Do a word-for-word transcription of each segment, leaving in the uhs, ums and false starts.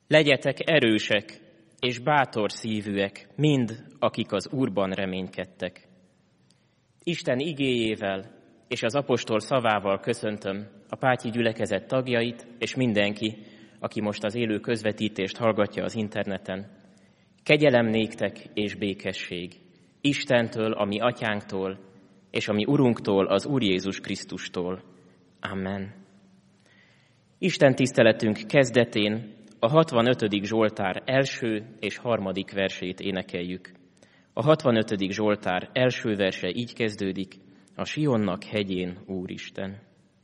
Legyetek erősek és bátor szívűek, mind, akik az Úrban reménykedtek. Isten igéjével és az apostol szavával köszöntöm a Pátyi gyülekezet tagjait, és mindenki, aki most az élő közvetítést hallgatja az interneten. Kegyelem néktek és békesség Istentől, a mi atyánktól, és a mi Urunktól, az Úr Jézus Krisztustól. Amen. Isten tiszteletünk kezdetén a hatvanötödik Zsoltár első és harmadik versét énekeljük. A hatvanötödik Zsoltár első verse így kezdődik: a Sionnak hegyén, Úristen.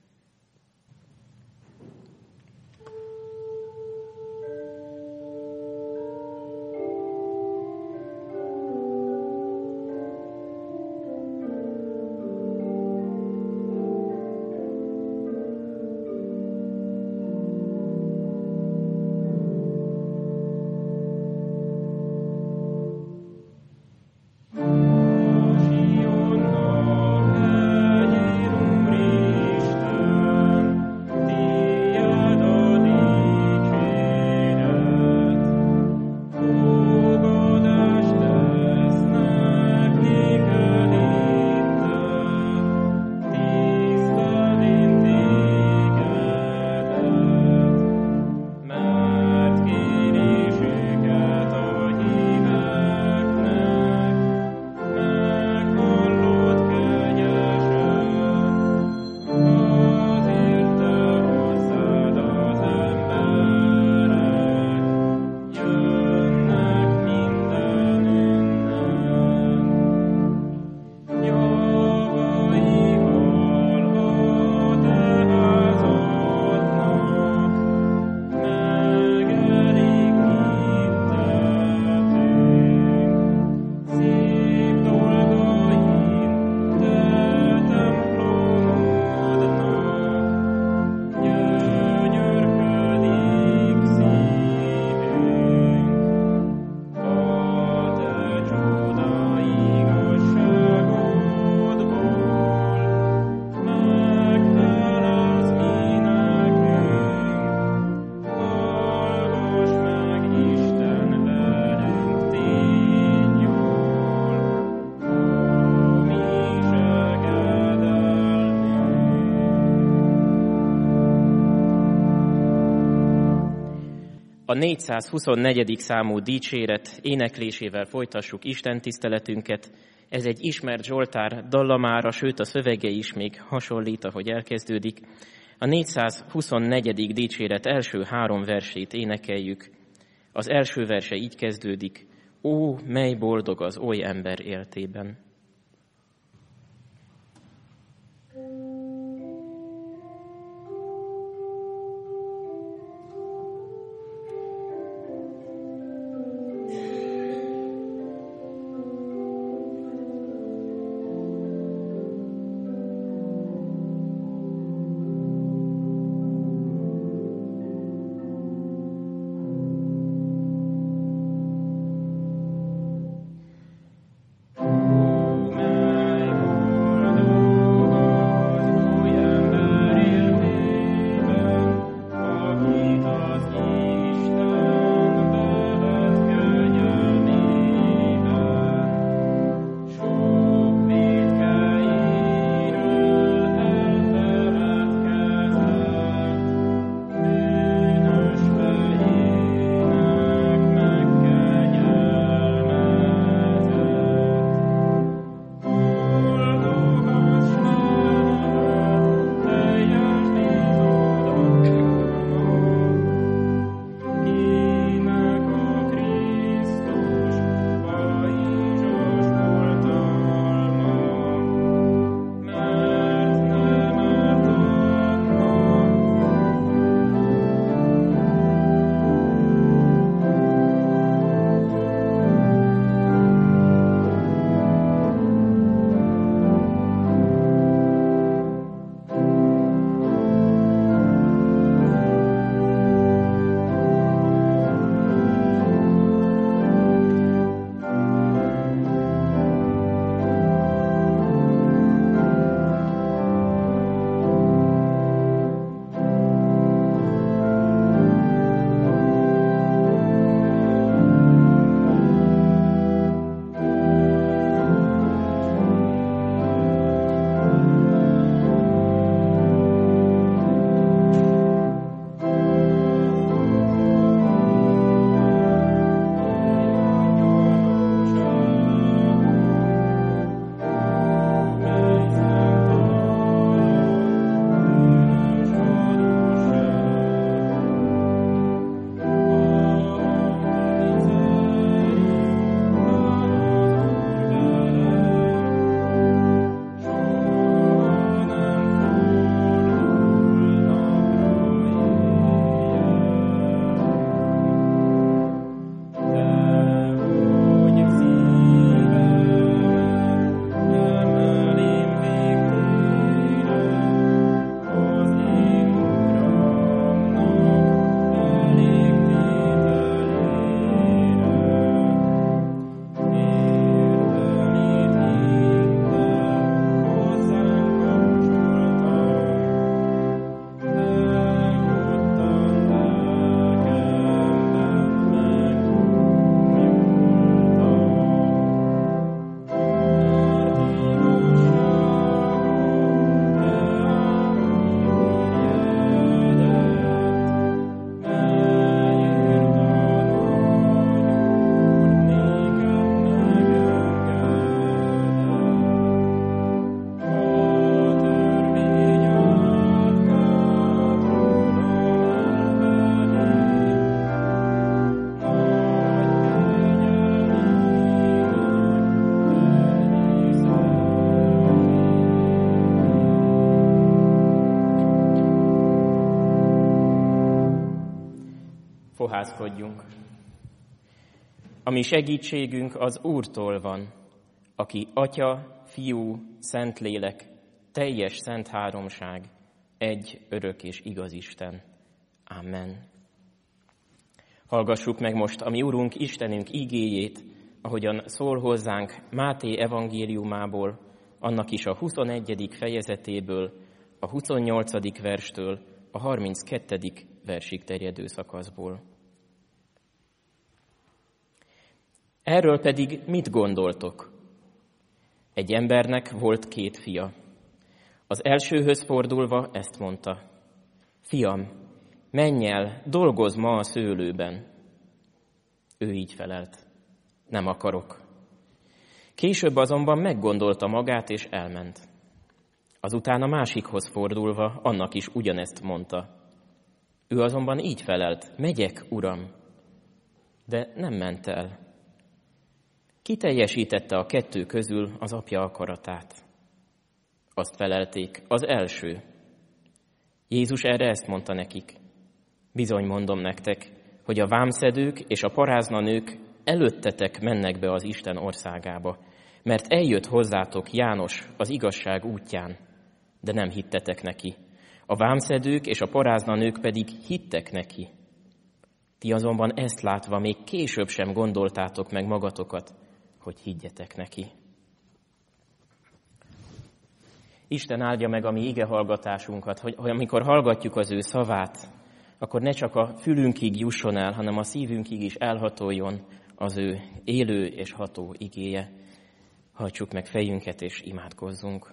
A négyszázhuszonnegyedik számú dicséret éneklésével folytassuk Isten tiszteletünket. Ez egy ismert Zsoltár dallamára, sőt a szövege is még hasonlít, ahogy elkezdődik. A négyszázhuszonnegyedik dicséret első három versét énekeljük. Az első verse így kezdődik: ó, mely boldog az oly ember éltében! Oh Fohászkodjunk. A mi segítségünk az Úrtól van, aki Atya, Fiú, Szentlélek, teljes szent háromság, egy örök és igaz Isten. Amen. Hallgassuk meg most a mi Urunk, Istenünk igéjét, ahogyan szól hozzánk Máté evangéliumából, annak is a huszonegyedik fejezetéből, a huszonnyolcadik verstől a harminckettedik versig terjedő szakaszból. Erről pedig mit gondoltok? Egy embernek volt két fia. Az elsőhöz fordulva ezt mondta: Fiam, menj el, dolgozz ma a szőlőben. Ő így felelt: Nem akarok. Később azonban meggondolta magát, és elment. Azután a másikhoz fordulva annak is ugyanezt mondta. Ő azonban így felelt: Megyek, uram. De nem ment el. Ki teljesítette a kettő közül az apja akaratát? Azt felelték: Az első. Jézus erre ezt mondta nekik: Bizony mondom nektek, hogy a vámszedők és a paráznanők előttetek mennek be az Isten országába, mert eljött hozzátok János az igazság útján, de nem hittetek neki. A vámszedők és a paráznanők pedig hittek neki. Ti azonban ezt látva még később sem gondoltátok meg magatokat, hogy higgyetek neki. Isten áldja meg a mi igehallgatásunkat, hogy, hogy amikor hallgatjuk az ő szavát, akkor ne csak a fülünkig jusson el, hanem a szívünkig is elhatoljon az ő élő és ható igéje. Hajtsuk meg fejünket és imádkozzunk.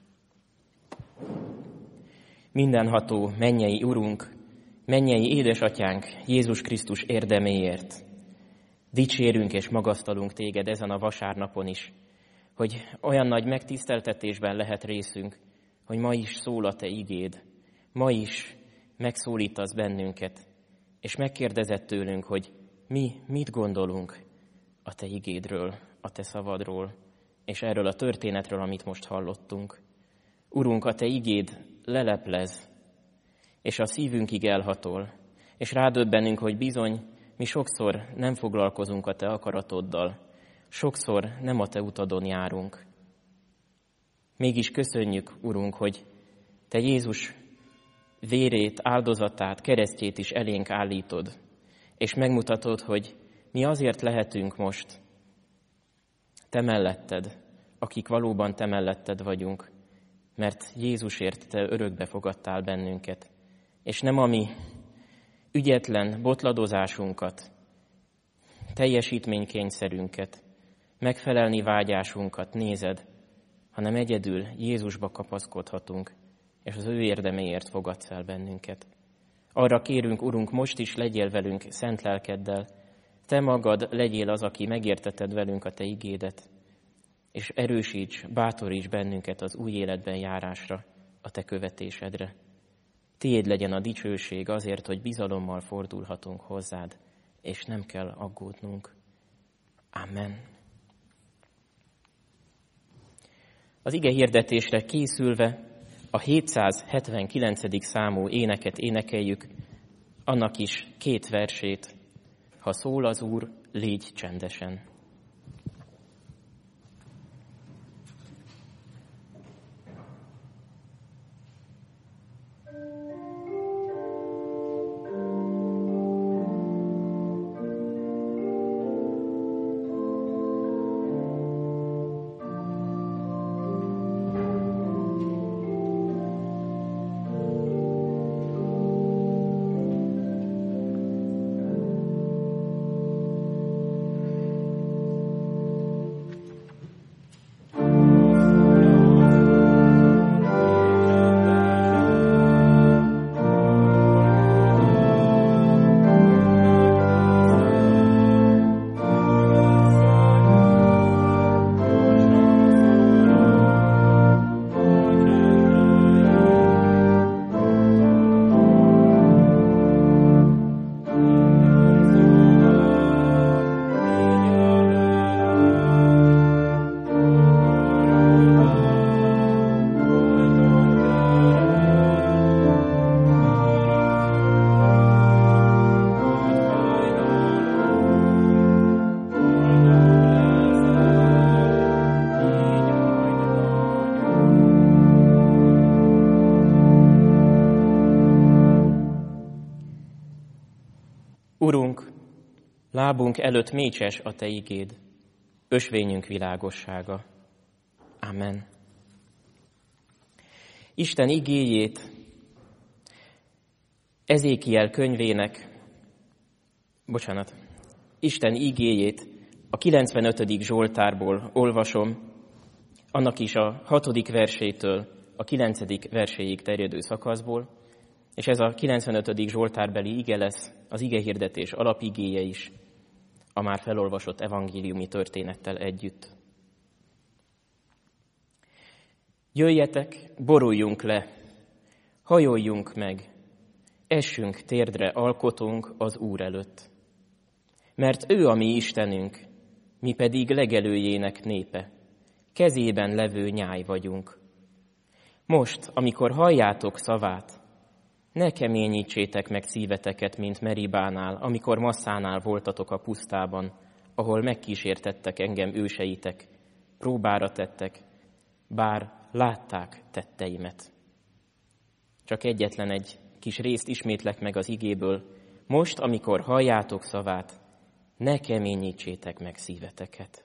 Mindenható mennyei Urunk, mennyei édesatyánk Jézus Krisztus érdeméért, dicsérünk és magasztalunk téged ezen a vasárnapon is, hogy olyan nagy megtiszteltetésben lehet részünk, hogy ma is szól a te igéd, ma is megszólítasz bennünket, és megkérdezett tőlünk, hogy mi mit gondolunk a te igédről, a te szavadról, és erről a történetről, amit most hallottunk. Urunk, a te igéd leleplez, és a szívünkig elhatol, és rádöbbenünk, hogy bizony mi sokszor nem foglalkozunk a te akaratoddal, sokszor nem a te utadon járunk. Mégis köszönjük, Urunk, hogy te Jézus vérét, áldozatát, keresztjét is elénk állítod, és megmutatod, hogy mi azért lehetünk most te melletted, akik valóban te melletted vagyunk, mert Jézusért te örökbe fogadtál bennünket, és nem a mi ügyetlen botladozásunkat, teljesítménykényszerünket, megfelelni vágyásunkat nézed, hanem egyedül Jézusba kapaszkodhatunk, és az ő érdeméért fogadsz el bennünket. Arra kérünk, Urunk, most is legyél velünk szent lelkeddel, te magad legyél az, aki megérteted velünk a te igédet, és erősíts, bátoríts bennünket az új életben járásra, a te követésedre. Tiéd legyen a dicsőség azért, hogy bizalommal fordulhatunk hozzád, és nem kell aggódnunk. Amen. Az ige hirdetésre készülve a hétszázhetvenkilencedik számú éneket énekeljük, annak is két versét. Ha szól az Úr, légy csendesen. Urunk, lábunk előtt mécses a Te igéd, ösvényünk világossága. Amen. Isten igéjét Ezékiel könyvének, bocsánat, Isten igéjét a kilencvenötödik Zsoltárból olvasom, annak is a hatodik versétől a kilencedik verséig terjedő szakaszból, és ez a kilencvenötödik Zsoltárbeli ige lesz az igehirdetés alapigéje is, a már felolvasott evangéliumi történettel együtt. Jöjjetek, boruljunk le, hajoljunk meg, essünk térdre alkotunk az Úr előtt. Mert ő a mi Istenünk, mi pedig legelőjének népe, kezében levő nyáj vagyunk. Most, amikor halljátok szavát, ne keményítsétek meg szíveteket, mint Meribánál, amikor Masszánál voltatok a pusztában, ahol megkísértettek engem őseitek, próbára tettek, bár látták tetteimet. Csak egyetlen egy kis részt ismétlek meg az igéből. Most, amikor halljátok szavát, ne keményítsétek meg szíveteket.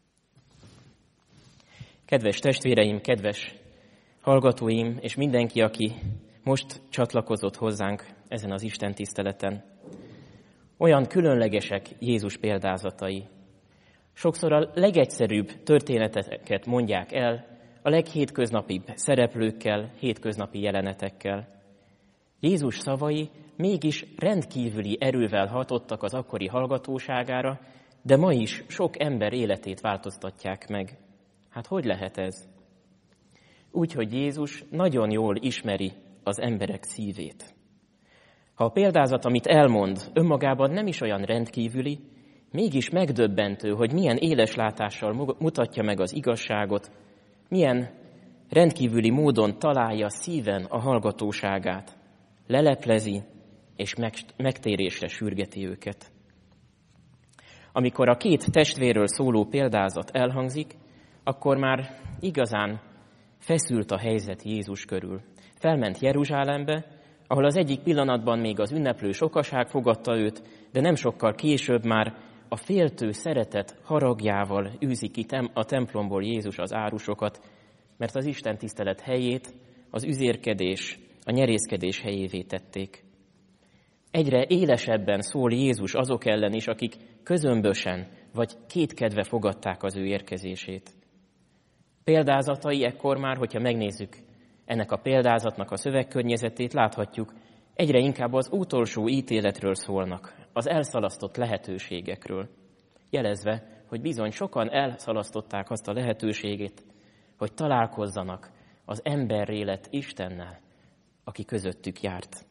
Kedves testvéreim, kedves hallgatóim, és mindenki, aki most csatlakozott hozzánk ezen az Isten tiszteleten. Olyan különlegesek Jézus példázatai. Sokszor a legegyszerűbb történeteket mondják el, a leghétköznapibb szereplőkkel, hétköznapi jelenetekkel. Jézus szavai mégis rendkívüli erővel hatottak az akkori hallgatóságára, de ma is sok ember életét változtatják meg. Hát hogy lehet ez? Úgy, hogy Jézus nagyon jól ismeri az emberek szívét. Ha a példázat, amit elmond, önmagában nem is olyan rendkívüli, mégis megdöbbentő, hogy milyen éles látással mutatja meg az igazságot, milyen rendkívüli módon találja szíven a hallgatóságát, leleplezi és megtérésre sürgeti őket. Amikor a két testvérről szóló példázat elhangzik, akkor már igazán feszült a helyzet Jézus körül. Felment Jeruzsálembe, ahol az egyik pillanatban még az ünneplő sokaság fogadta őt, de nem sokkal később már a féltő szeretet haragjával űzi ki a templomból Jézus az árusokat, mert az Isten tisztelet helyét az üzérkedés, a nyerészkedés helyévé tették. Egyre élesebben szól Jézus azok ellen is, akik közömbösen vagy kétkedve fogadták az ő érkezését. Példázatai ekkor már, hogyha megnézzük ennek a példázatnak a szövegkörnyezetét, láthatjuk, egyre inkább az utolsó ítéletről szólnak, az elszalasztott lehetőségekről, jelezve, hogy bizony sokan elszalasztották azt a lehetőségét, hogy találkozzanak az emberré lett Istennel, aki közöttük járt.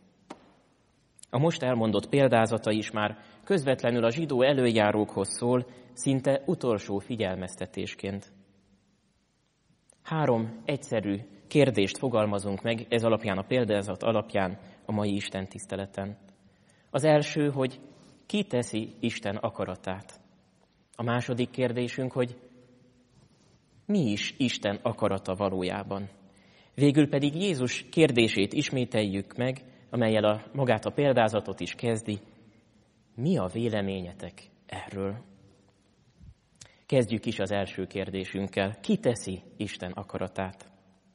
A most elmondott példázata is már közvetlenül a zsidó előjárókhoz szól, szinte utolsó figyelmeztetésként. Három egyszerű kérdést fogalmazunk meg ez alapján, a példázat alapján a mai Isten tiszteleten. Az első, hogy ki teszi Isten akaratát. A második kérdésünk, hogy mi is Isten akarata valójában. Végül pedig Jézus kérdését ismételjük meg, amellyel a, magát a példázatot is kezdi. Mi a véleményetek erről? Kezdjük is az első kérdésünkkel. Ki teszi Isten akaratát?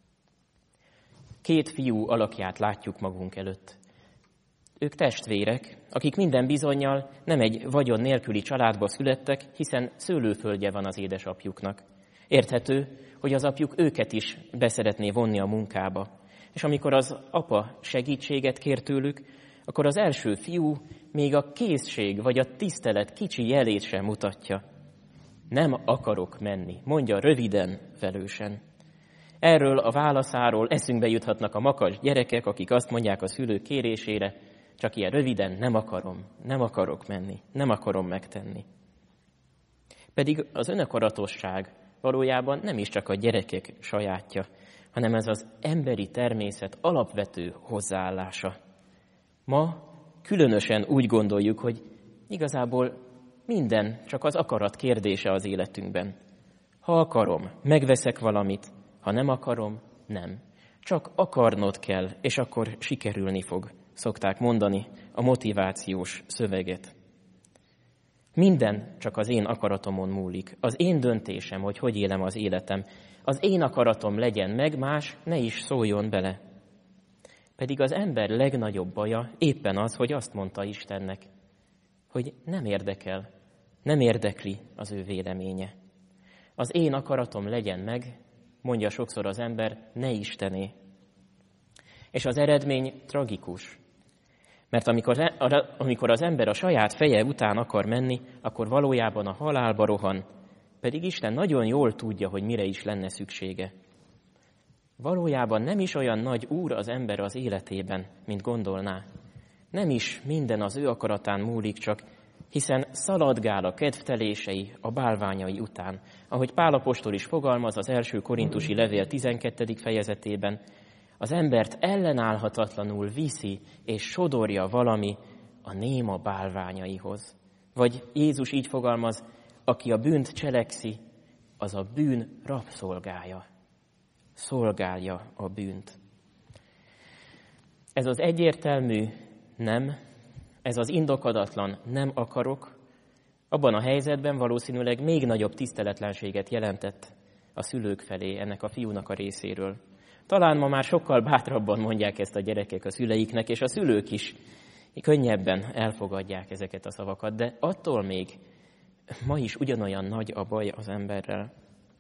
Két fiú alakját látjuk magunk előtt. Ők testvérek, akik minden bizonnyal nem egy vagyon nélküli családba születtek, hiszen szőlőföldje van az édesapjuknak. Érthető, hogy az apjuk őket is beszeretné vonni a munkába. És amikor az apa segítséget kér tőlük, akkor az első fiú még a készség vagy a tisztelet kicsi jelét sem mutatja. Nem akarok menni, mondja röviden, velősen. Erről a válaszáról eszünkbe juthatnak a makacs gyerekek, akik azt mondják a szülő kérésére, csak ilyen röviden nem akarom, nem akarok menni, nem akarom megtenni. Pedig az önakaratosság valójában nem is csak a gyerekek sajátja, hanem ez az emberi természet alapvető hozzáállása. Ma különösen úgy gondoljuk, hogy igazából minden csak az akarat kérdése az életünkben. Ha akarom, megveszek valamit, ha nem akarom, nem. Csak akarnod kell, és akkor sikerülni fog. szokták mondani a motivációs szöveget. Minden csak az én akaratomon múlik. Az én döntésem, hogy hogy élem az életem. Az én akaratom legyen meg, más ne is szóljon bele. Pedig az ember legnagyobb baja éppen az, hogy azt mondta Istennek, hogy nem érdekel, nem érdekli az ő véleménye. Az én akaratom legyen meg, mondja sokszor az ember, ne Istené. És az eredmény tragikus. Mert amikor, amikor az ember a saját feje után akar menni, akkor valójában a halálba rohan, pedig Isten nagyon jól tudja, hogy mire is lenne szüksége. Valójában nem is olyan nagy úr az ember az életében, mint gondolná. Nem is minden az ő akaratán múlik csak, hiszen szaladgál a kedvtelései, a bálványai után. Ahogy Pál apostol is fogalmaz az első korintusi levél tizenkettedik fejezetében, az embert ellenállhatatlanul viszi és sodorja valami a néma bálványaihoz. Vagy Jézus így fogalmaz, aki a bűnt cselekszi, az a bűn rabszolgája. Szolgálja a bűnt. Ez az egyértelmű nem, ez az indokodatlan nem akarok, abban a helyzetben valószínűleg még nagyobb tiszteletlenséget jelentett a szülők felé ennek a fiúnak a részéről. Talán ma már sokkal bátrabban mondják ezt a gyerekek a szüleiknek, és a szülők is könnyebben elfogadják ezeket a szavakat, de attól még ma is ugyanolyan nagy a baj az emberrel.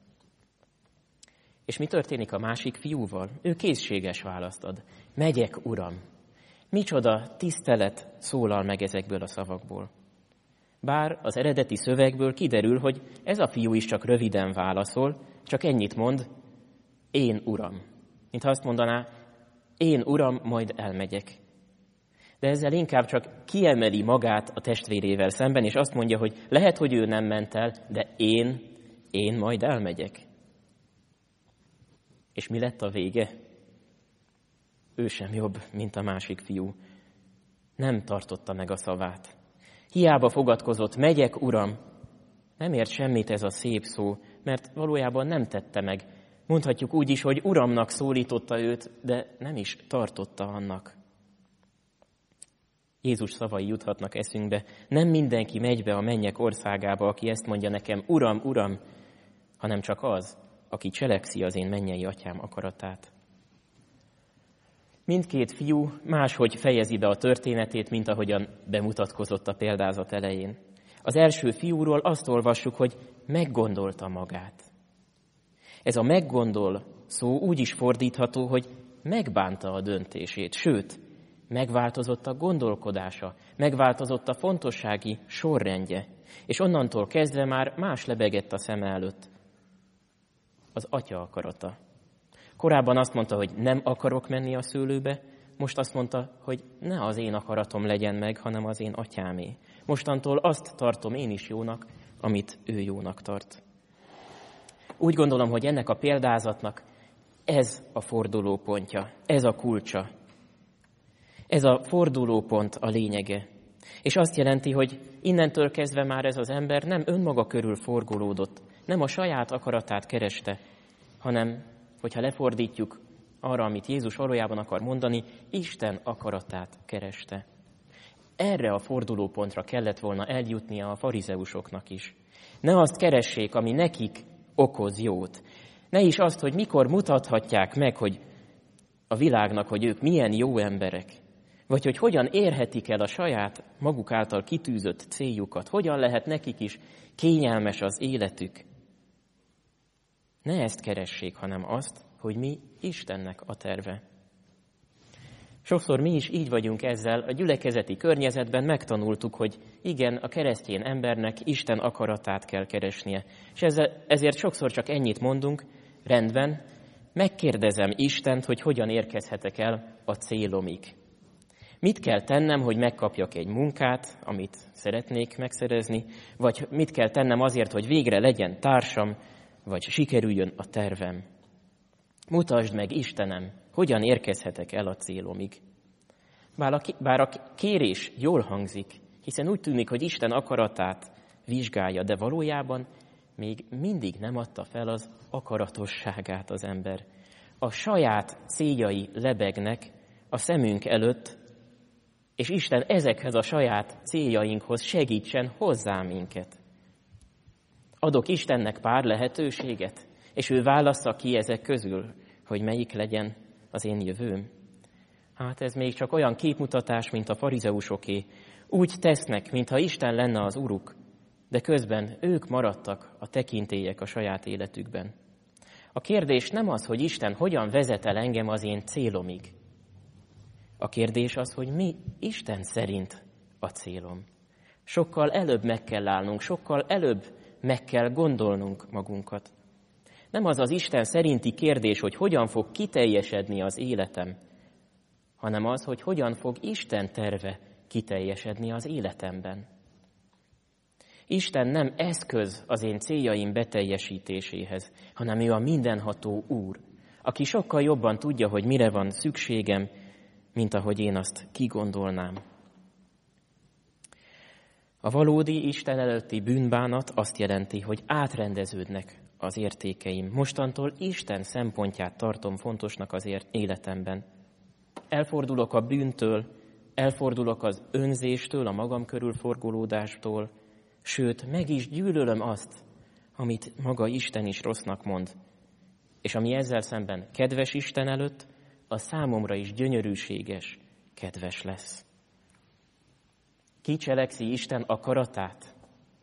És mi történik a másik fiúval? Ő készséges választ ad. Megyek, uram. Micsoda tisztelet szólal meg ezekből a szavakból. Bár az eredeti szövegből kiderül, hogy ez a fiú is csak röviden válaszol, csak ennyit mond, én uram. Mintha azt mondaná, én uram, majd elmegyek. De ezzel inkább csak kiemeli magát a testvérével szemben, és azt mondja, hogy lehet, hogy ő nem ment el, de én, én majd elmegyek. És mi lett a vége? Ő sem jobb, mint a másik fiú. Nem tartotta meg a szavát. Hiába fogadkozott, megyek, uram. Nem ért semmit ez a szép szó, mert valójában nem tette meg. Mondhatjuk úgy is, hogy uramnak szólította őt, de nem is tartotta annak. Jézus szavai juthatnak eszünkbe. Nem mindenki megy be a mennyek országába, aki ezt mondja nekem, uram, uram, hanem csak az, aki cselekszi az én mennyei atyám akaratát. Mindkét fiú máshogy fejezi be a történetét, mint ahogyan bemutatkozott a példázat elején. Az első fiúról azt olvassuk, hogy meggondolta magát. Ez a meggondol szó úgy is fordítható, hogy megbánta a döntését, sőt, megváltozott a gondolkodása, megváltozott a fontossági sorrendje, és onnantól kezdve már más lebegett a szeme előtt. Az atya akarata. Korábban azt mondta, hogy nem akarok menni a szőlőbe, most azt mondta, hogy ne az én akaratom legyen meg, hanem az én atyámé. Mostantól azt tartom én is jónak, amit ő jónak tart. Úgy gondolom, hogy ennek a példázatnak ez a fordulópontja, ez a kulcsa. Ez a fordulópont a lényege. És azt jelenti, hogy innentől kezdve már ez az ember nem önmaga körül forgolódott, nem a saját akaratát kereste, hanem, hogyha lefordítjuk arra, amit Jézus valójában akar mondani, Isten akaratát kereste. Erre a fordulópontra kellett volna eljutnia a farizeusoknak is. Ne azt keressék, ami nekik okoz jót. Ne is azt, hogy mikor mutathatják meg, hogy a világnak, hogy ők milyen jó emberek, vagy hogy hogyan érhetik el a saját maguk által kitűzött céljukat, hogyan lehet nekik is kényelmes az életük. Ne ezt keressék, hanem azt, hogy mi Istennek a terve. Sokszor mi is így vagyunk ezzel, a gyülekezeti környezetben megtanultuk, hogy igen, a keresztény embernek Isten akaratát kell keresnie. És ezzel, ezért sokszor csak ennyit mondunk, rendben, megkérdezem Istent, hogy hogyan érkezhetek el a célomig. Mit kell tennem, hogy megkapjak egy munkát, amit szeretnék megszerezni, vagy mit kell tennem azért, hogy végre legyen társam, vagy sikerüljön a tervem. Mutasd meg, Istenem, hogyan érkezhetek el a célomig. Bár a, bár a kérés jól hangzik, hiszen úgy tűnik, hogy Isten akaratát vizsgálja, de valójában még mindig nem adta fel az akaratosságát az ember. A saját céljai lebegnek a szemünk előtt, És Isten ezekhez a saját céljainkhoz segítsen hozzá minket. Adok Istennek pár lehetőséget, és ő válassza ki ezek közül, hogy melyik legyen az én jövőm. Hát ez még csak olyan képmutatás, mint a farizeusoké. Úgy tesznek, mintha Isten lenne az uruk, de közben ők maradtak a tekintélyek a saját életükben. A kérdés nem az, hogy Isten hogyan vezet el engem az én célomig. A kérdés az, hogy mi Isten szerint a célom. Sokkal előbb meg kell állnunk, sokkal előbb meg kell gondolnunk magunkat. Nem az az Isten szerinti kérdés, hogy hogyan fog kiteljesedni az életem, hanem az, hogy hogyan fog Isten terve kiteljesedni az életemben. Isten nem eszköz az én céljaim beteljesítéséhez, hanem ő a mindenható Úr, aki sokkal jobban tudja, hogy mire van szükségem, mint ahogy én azt kigondolnám. A valódi Isten előtti bűnbánat azt jelenti, hogy átrendeződnek az értékeim. Mostantól Isten szempontját tartom fontosnak az életemben. Elfordulok a bűntől, elfordulok az önzéstől, a magam körül forgolódástól, sőt, meg is gyűlölöm azt, amit maga Isten is rossznak mond. És ami ezzel szemben kedves Isten előtt, a számomra is gyönyörűséges, kedves lesz. Ki cselekszi Isten akaratát?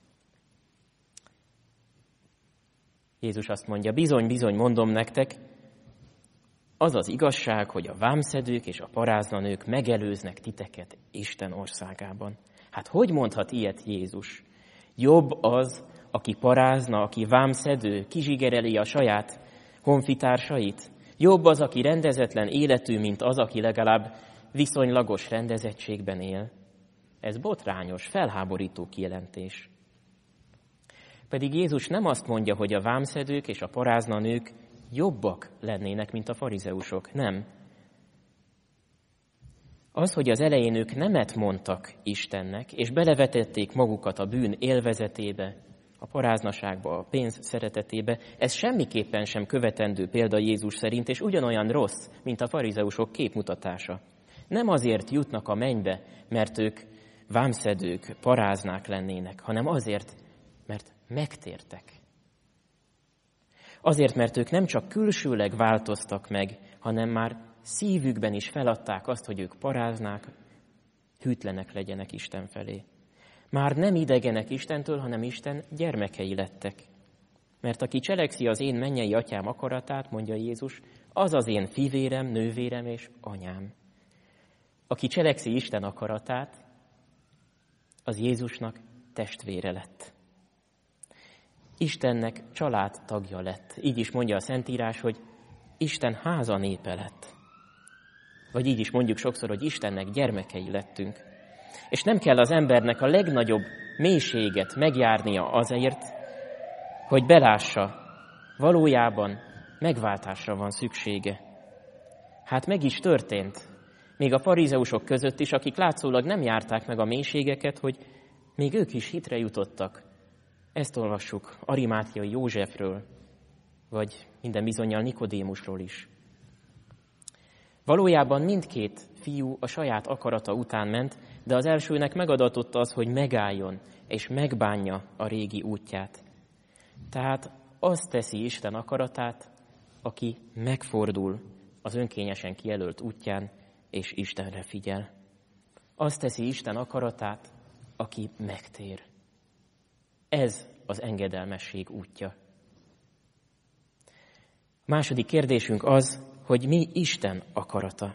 Jézus azt mondja, bizony, bizony, mondom nektek, az az igazság, hogy a vámszedők és a paráznanők megelőznek titeket Isten országában. Hát hogy mondhat ilyet Jézus? Jobb az, aki parázna, aki vámszedő, kizsigereli a saját honfitársait. Jobb az, aki rendezetlen életű, mint az, aki legalább viszonylagos rendezettségben él. Ez botrányos, felháborító kijelentés. Pedig Jézus nem azt mondja, hogy a vámszedők és a paráznanők jobbak lennének, mint a farizeusok. Nem. Az, hogy az elején ők nemet mondtak Istennek, és belevetették magukat a bűn élvezetébe, a paráznaságba, a pénz szeretetébe, ez semmiképpen sem követendő példa Jézus szerint, és ugyanolyan rossz, mint a farizeusok képmutatása. Nem azért jutnak a mennybe, mert ők vámszedők, paráznák lennének, hanem azért, mert megtértek. Azért, mert ők nem csak külsőleg változtak meg, hanem már szívükben is feladták azt, hogy ők paráznák, hűtlenek legyenek Isten felé. Már nem idegenek Istentől, hanem Isten gyermekei lettek. Mert aki cselekszi az én mennyei atyám akaratát, mondja Jézus, az az én fivérem, nővérem és anyám. Aki cselekszi Isten akaratát, az Jézusnak testvére lett. Istennek családtagja lett. Így is mondja a Szentírás, hogy Isten háza népe lett. Vagy így is mondjuk sokszor, hogy Istennek gyermekei lettünk. És nem kell az embernek a legnagyobb mélységet megjárnia azért, hogy belássa, valójában megváltásra van szüksége. Hát meg is történt, még a farizeusok között is, akik látszólag nem járták meg a mélységeket, hogy még ők is hitre jutottak. Ezt olvassuk Arimátiai Józsefről, vagy minden bizonnyal Nikodémusról is. Valójában mindkét fiú a saját akarata után ment, de az elsőnek megadatott az, hogy megálljon és megbánja a régi útját. Tehát azt teszi Isten akaratát, aki megfordul az önkényesen kijelölt útján, és Istenre figyel. Azt teszi Isten akaratát, aki megtér. Ez az engedelmesség útja. A második kérdésünk az, hogy mi Isten akarata.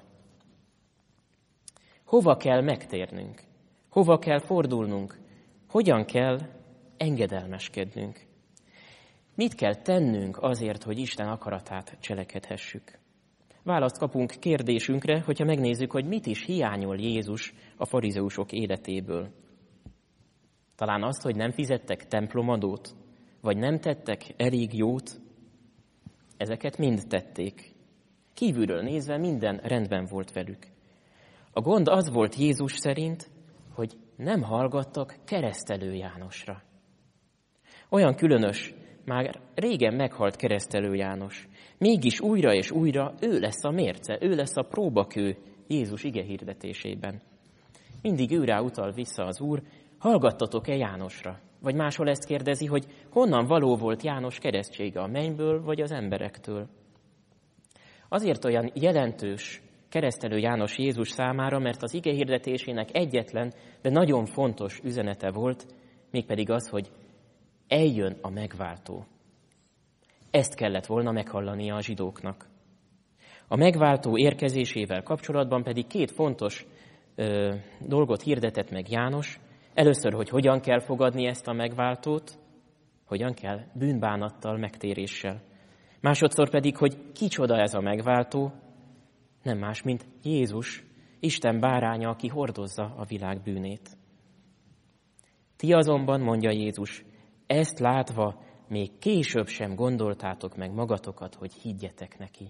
Hova kell megtérnünk? Hova kell fordulnunk? Hogyan kell engedelmeskednünk? Mit kell tennünk azért, hogy Isten akaratát cselekedhessük? Választ kapunk kérdésünkre, hogyha megnézzük, hogy mit is hiányol Jézus a farizeusok életéből. Talán azt, hogy nem fizettek templomadót, vagy nem tettek elég jót, ezeket mind tették. Kívülről nézve minden rendben volt velük. A gond az volt Jézus szerint, hogy nem hallgattak Keresztelő Jánosra. Olyan különös, már régen meghalt Keresztelő János. Mégis újra és újra ő lesz a mérce, ő lesz a próbakő Jézus ige hirdetésében. Mindig őrá utal vissza az Úr, hallgattatok-e Jánosra? Vagy máshol ezt kérdezi, hogy honnan való volt János keresztsége, a mennyből vagy az emberektől? Azért olyan jelentős keresztelő János Jézus számára, mert az ige hirdetésének egyetlen, de nagyon fontos üzenete volt, mégpedig az, hogy eljön a megváltó. Ezt kellett volna meghallania a zsidóknak. A megváltó érkezésével kapcsolatban pedig két fontos ö, dolgot hirdetett meg János. Először, hogy hogyan kell fogadni ezt a megváltót, hogyan kell bűnbánattal, megtéréssel. Másodszor pedig, hogy kicsoda ez a megváltó, nem más, mint Jézus, Isten báránya, aki hordozza a világ bűnét. Ti azonban, mondja Jézus, ezt látva még később sem gondoltátok meg magatokat, hogy higgyetek neki.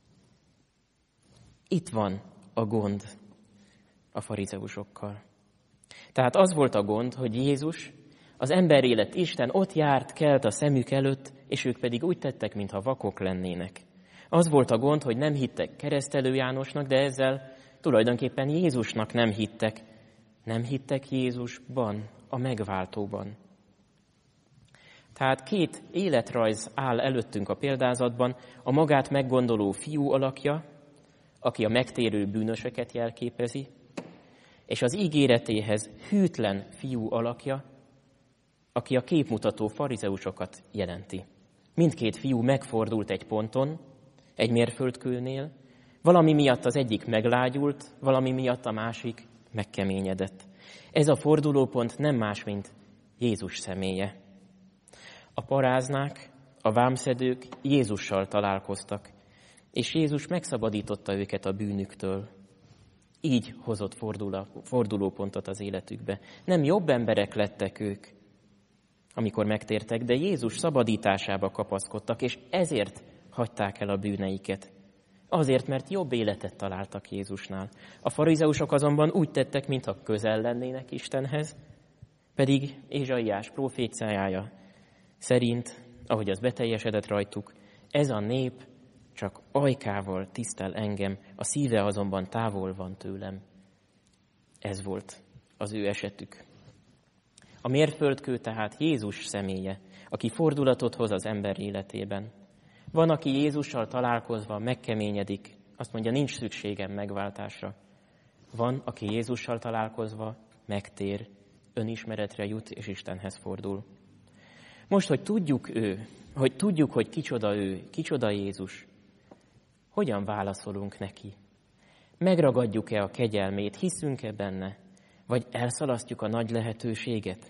Itt van a gond a farizeusokkal. Tehát az volt a gond, hogy Jézus, az emberé lett Isten, ott járt, kelt a szemük előtt, és ők pedig úgy tettek, mintha vakok lennének. Az volt a gond, hogy nem hittek keresztelő Jánosnak, de ezzel tulajdonképpen Jézusnak nem hittek. Nem hittek Jézusban, a megváltóban. Tehát két életrajz áll előttünk a példázatban, a magát meggondoló fiú alakja, aki a megtérő bűnösöket jelképezi, és az ígéretéhez hűtlen fiú alakja, aki a képmutató farizeusokat jelenti. Mindkét fiú megfordult egy ponton, egy mérföldkőnél, valami miatt az egyik meglágyult, valami miatt a másik megkeményedett. Ez a fordulópont nem más, mint Jézus személye. A paráznák, a vámszedők Jézussal találkoztak, és Jézus megszabadította őket a bűnüktől. Így hozott fordulópontot az életükbe. Nem jobb emberek lettek ők, amikor megtértek, de Jézus szabadításába kapaszkodtak, és ezért hagyták el a bűneiket. Azért, mert jobb életet találtak Jézusnál. A farizeusok azonban úgy tettek, mintha közel lennének Istenhez, pedig Ézsaiás proféciája szerint, ahogy az beteljesedett rajtuk, ez a nép csak ajkával tisztel engem, a szíve azonban távol van tőlem. Ez volt az ő esetük. A mérföldkő tehát Jézus személye, aki fordulatot hoz az ember életében. Van, aki Jézussal találkozva megkeményedik, azt mondja, nincs szükségem megváltásra. Van, aki Jézussal találkozva megtér, önismeretre jut és Istenhez fordul. Most, hogy tudjuk ő, hogy tudjuk, hogy kicsoda ő, kicsoda Jézus, hogyan válaszolunk neki? Megragadjuk-e a kegyelmét, hiszünk-e benne, vagy elszalasztjuk a nagy lehetőséget?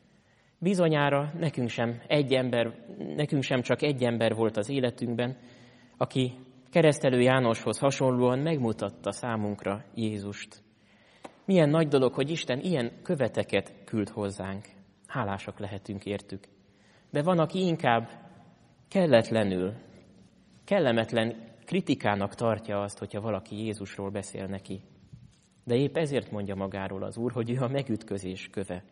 Bizonyára nekünk sem, egy ember, nekünk sem csak egy ember volt az életünkben, aki keresztelő Jánoshoz hasonlóan megmutatta számunkra Jézust. Milyen nagy dolog, hogy Isten ilyen követeket küld hozzánk. Hálásak lehetünk értük. De van, aki inkább kelletlenül, kellemetlen kritikának tartja azt, hogyha valaki Jézusról beszél neki. De épp ezért mondja magáról az Úr, hogy ő a megütközés köve.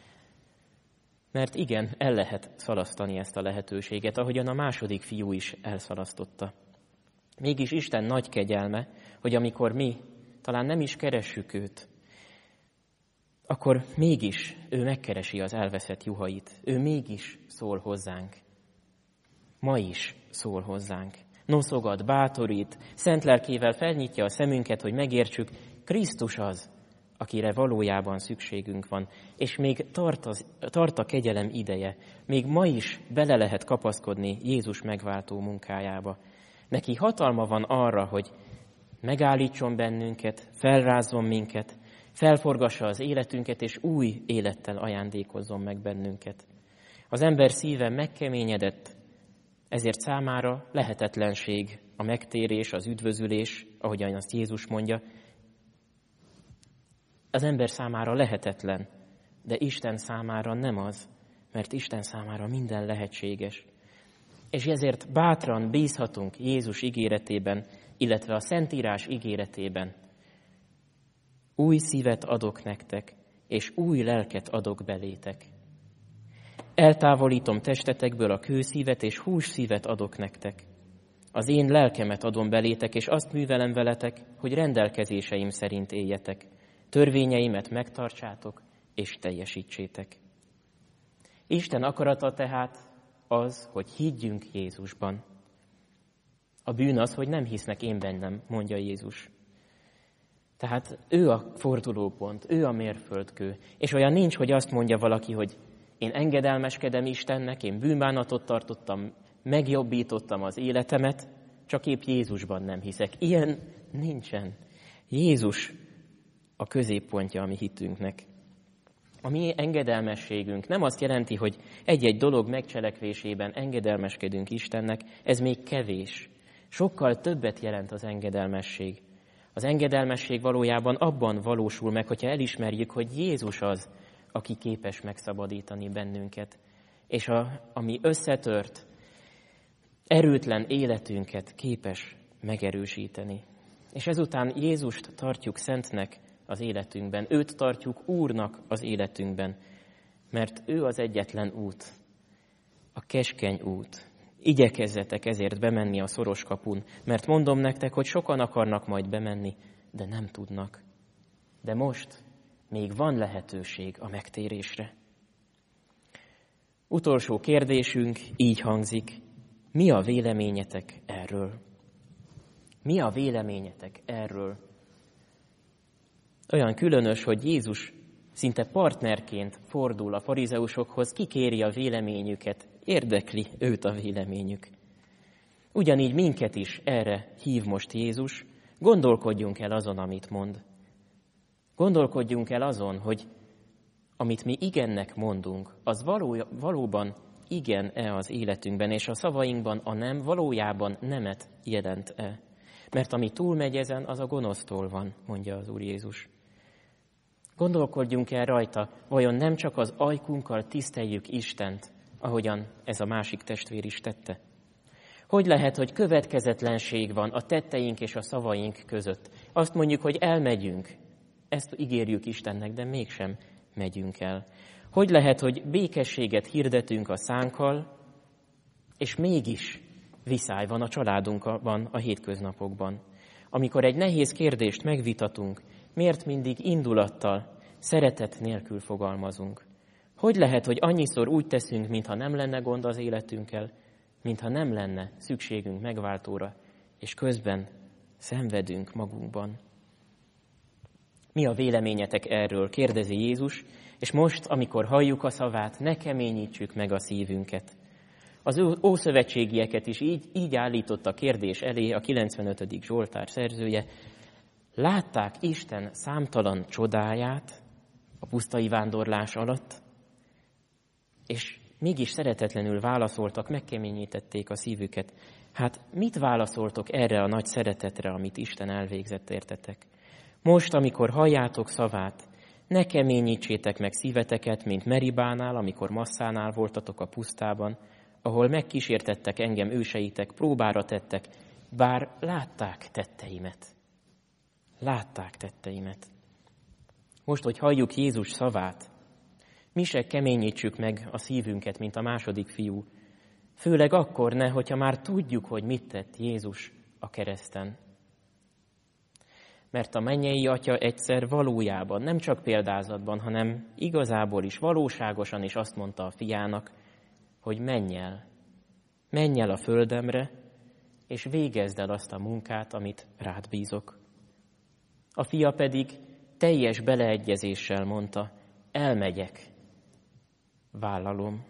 Mert igen, el lehet szalasztani ezt a lehetőséget, ahogyan a második fiú is elszalasztotta. Mégis Isten nagy kegyelme, hogy amikor mi talán nem is keressük őt, akkor mégis ő megkeresi az elveszett juhait. Ő mégis szól hozzánk. Ma is szól hozzánk. Noszogat, bátorít, szent lelkével felnyitja a szemünket, hogy megértsük, Krisztus az, akire valójában szükségünk van, és még tart, az, tart a kegyelem ideje. Még ma is bele lehet kapaszkodni Jézus megváltó munkájába. Neki hatalma van arra, hogy megállítson bennünket, felrázzon minket, felforgassa az életünket, és új élettel ajándékozzon meg bennünket. Az ember szíve megkeményedett, ezért számára lehetetlenség a megtérés, az üdvözülés, ahogyan azt Jézus mondja. Az ember számára lehetetlen, de Isten számára nem az, mert Isten számára minden lehetséges. És ezért bátran bízhatunk Jézus ígéretében, illetve a Szentírás ígéretében. Új szívet adok nektek, és új lelket adok belétek. Eltávolítom testetekből a kőszívet, és hússzívet adok nektek. Az én lelkemet adom belétek, és azt művelem veletek, hogy rendelkezéseim szerint éljetek. törvényeimet megtartsátok és teljesítsétek. Isten akarata tehát az, hogy higgyünk Jézusban. A bűn az, hogy nem hisznek én bennem, mondja Jézus. Tehát ő a fordulópont, ő a mérföldkő. És olyan nincs, hogy azt mondja valaki, hogy én engedelmeskedem Istennek, én bűnbánatot tartottam, megjobbítottam az életemet, csak épp Jézusban nem hiszek. Ilyen nincsen. Jézus a középpontja a mi hitünknek. A mi engedelmességünk nem azt jelenti, hogy egy-egy dolog megcselekvésében engedelmeskedünk Istennek, ez még kevés. Sokkal többet jelent az engedelmesség. Az engedelmesség valójában abban valósul meg, hogyha elismerjük, hogy Jézus az, aki képes megszabadítani bennünket. És a, ami összetört, erőtlen életünket képes megerősíteni. És ezután Jézust tartjuk szentnek az életünkben, őt tartjuk Úrnak az életünkben, mert ő az egyetlen út, a keskeny út. Igyekezzetek ezért bemenni a szoros kapun, mert mondom nektek, hogy sokan akarnak majd bemenni, de nem tudnak. De most még van lehetőség a megtérésre. Utolsó kérdésünk így hangzik: mi a véleményetek erről? Mi a véleményetek erről? Olyan különös, hogy Jézus szinte partnerként fordul a farizeusokhoz, kikéri a véleményüket, érdekli őt a véleményük. Ugyanígy minket is erre hív most Jézus, gondolkodjunk el azon, amit mond. Gondolkodjunk el azon, hogy amit mi igennek mondunk, az való, valóban igen-e az életünkben, és a szavainkban a nem valójában nemet jelent-e. Mert ami túlmegy ezen, az a gonosztól van, mondja az Úr Jézus. Gondolkodjunk el rajta, vajon nem csak az ajkunkkal tiszteljük Istent, ahogyan ez a másik testvér is tette? Hogy lehet, hogy következetlenség van a tetteink és a szavaink között? Azt mondjuk, hogy elmegyünk, ezt ígérjük Istennek, de mégsem megyünk el. Hogy lehet, hogy békességet hirdetünk a szánkkal, és mégis viszály van a családunkban, a hétköznapokban? Amikor egy nehéz kérdést megvitatunk, miért mindig indulattal, szeretet nélkül fogalmazunk? Hogy lehet, hogy annyiszor úgy teszünk, mintha nem lenne gond az életünkkel, mintha nem lenne szükségünk megváltóra, és közben szenvedünk magunkban? Mi a véleményetek erről? Kérdezi Jézus, és most, amikor halljuk a szavát, ne keményítsük meg a szívünket. Az ószövetségieket is így, így állított a kérdés elé a kilencvenötödik Zsoltár szerzője. Látták Isten számtalan csodáját a pusztai vándorlás alatt, és mégis szeretetlenül válaszoltak, megkeményítették a szívüket. Hát mit válaszoltok erre a nagy szeretetre, amit Isten elvégzett értetek? Most, amikor halljátok szavát, ne keményítsétek meg szíveteket, mint Meribánál, amikor Masszánál voltatok a pusztában, ahol megkísértettek engem őseitek, próbára tettek, bár látták tetteimet. Látták tetteimet. Most, hogy halljuk Jézus szavát, mi se keményítsük meg a szívünket, mint a második fiú. Főleg akkor ne, hogyha már tudjuk, hogy mit tett Jézus a kereszten. Mert a mennyei Atya egyszer valójában, nem csak példázatban, hanem igazából is, valóságosan is azt mondta a fiának, hogy menj el, menj el a földemre, és végezd el azt a munkát, amit rád bízok. A fia pedig teljes beleegyezéssel mondta, elmegyek, vállalom.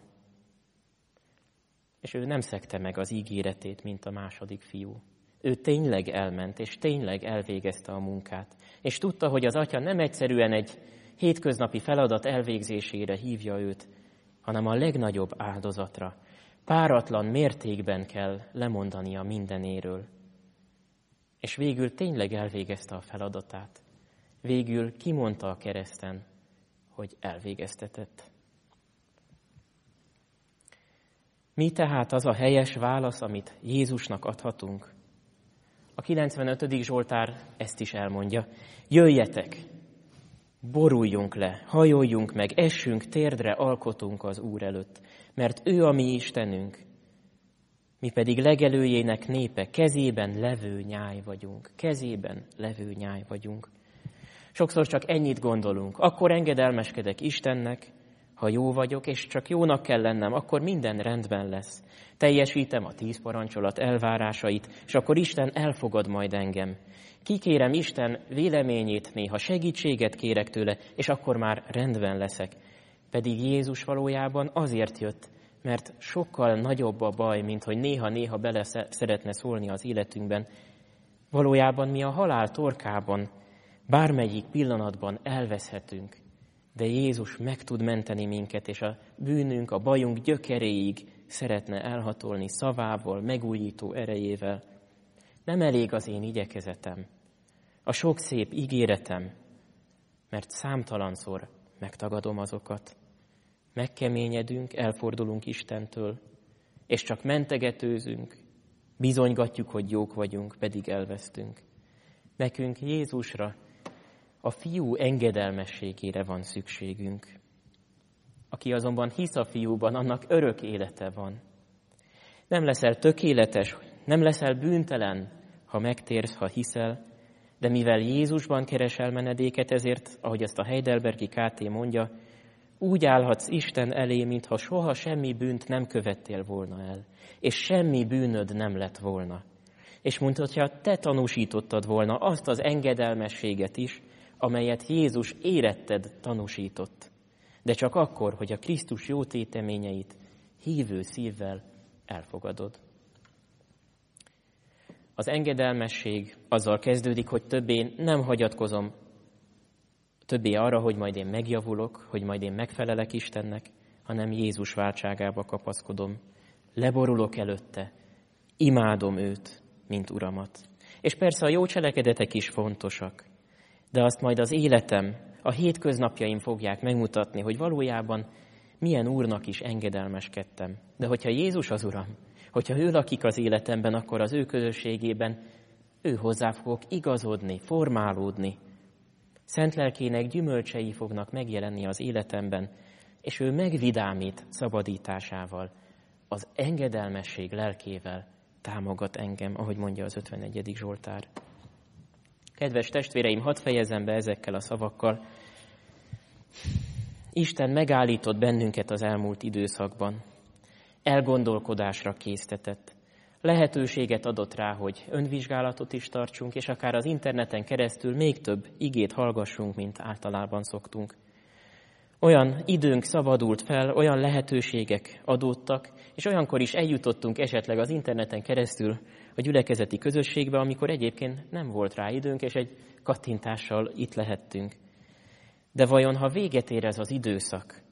És ő nem szegte meg az ígéretét, mint a második fiú. Ő tényleg elment, és tényleg elvégezte a munkát. És tudta, hogy az Atya nem egyszerűen egy hétköznapi feladat elvégzésére hívja őt, hanem a legnagyobb áldozatra. Páratlan mértékben kell lemondania mindenéről. És végül tényleg elvégezte a feladatát. Végül kimondta a kereszten, hogy elvégeztetett. Mi tehát az a helyes válasz, amit Jézusnak adhatunk? A kilencvenötödik Zsoltár ezt is elmondja. Jöjjetek, boruljunk le, hajoljunk meg, essünk térdre, alkotunk az Úr előtt, mert ő a mi Istenünk, mi pedig legelőjének népe, kezében levő nyáj vagyunk, kezében levő nyáj vagyunk. Sokszor csak ennyit gondolunk. Akkor engedelmeskedek Istennek, ha jó vagyok, és csak jónak kell lennem, akkor minden rendben lesz. Teljesítem a tíz parancsolat elvárásait, és akkor Isten elfogad majd engem. Kikérem Isten véleményét, néha segítséget kérek tőle, és akkor már rendben leszek. Pedig Jézus valójában azért jött, mert sokkal nagyobb a baj, mint hogy néha-néha bele szeretne szólni az életünkben. Valójában mi a halál torkában, bármelyik pillanatban elveszhetünk, de Jézus meg tud menteni minket, és a bűnünk, a bajunk gyökeréig szeretne elhatolni szavával, megújító erejével. Nem elég az én igyekezetem, a sok szép ígéretem, mert számtalanszor megtagadom azokat. Megkeményedünk, elfordulunk Istentől, és csak mentegetőzünk, bizonygatjuk, hogy jók vagyunk, pedig elvesztünk. Nekünk Jézusra, a Fiú engedelmességére van szükségünk. Aki azonban hisz a Fiúban, annak örök élete van. Nem leszel tökéletes, nem leszel bűntelen, ha megtérsz, ha hiszel, de mivel Jézusban keresel menedéket, ezért, ahogy ezt a Heidelbergi ká té mondja, úgy állhatsz Isten elé, mintha soha semmi bűnt nem követtél volna el, és semmi bűnöd nem lett volna. És mondhatja, te tanúsítottad volna azt az engedelmességet is, amelyet Jézus éretted tanúsított. De csak akkor, hogy a Krisztus jó téteményeit hívő szívvel elfogadod. Az engedelmesség azzal kezdődik, hogy többé nem hagyatkozom többé arra, hogy majd én megjavulok, hogy majd én megfelelek Istennek, hanem Jézus váltságába kapaszkodom. Leborulok előtte, imádom őt, mint Uramat. És persze a jó cselekedetek is fontosak, de azt majd az életem, a hétköznapjaim fogják megmutatni, hogy valójában milyen Úrnak is engedelmeskedtem. De hogyha Jézus az Uram, hogyha ő lakik az életemben, akkor az ő közösségében ő hozzá fogok igazodni, formálódni. Szent lelkének gyümölcsei fognak megjelenni az életemben, és ő megvidámít szabadításával, az engedelmesség lelkével támogat engem, ahogy mondja az ötvenegyedik Zsoltár. Kedves testvéreim, hadd fejezem be ezekkel a szavakkal. Isten megállított bennünket az elmúlt időszakban. Elgondolkodásra késztetett. Lehetőséget adott rá, hogy önvizsgálatot is tartsunk, és akár az interneten keresztül még több igét hallgassunk, mint általában szoktunk. Olyan időnk szabadult fel, olyan lehetőségek adódtak, és olyankor is eljutottunk esetleg az interneten keresztül a gyülekezeti közösségbe, amikor egyébként nem volt rá időnk, és egy kattintással itt lehettünk. De vajon, ha véget ér ez az időszak,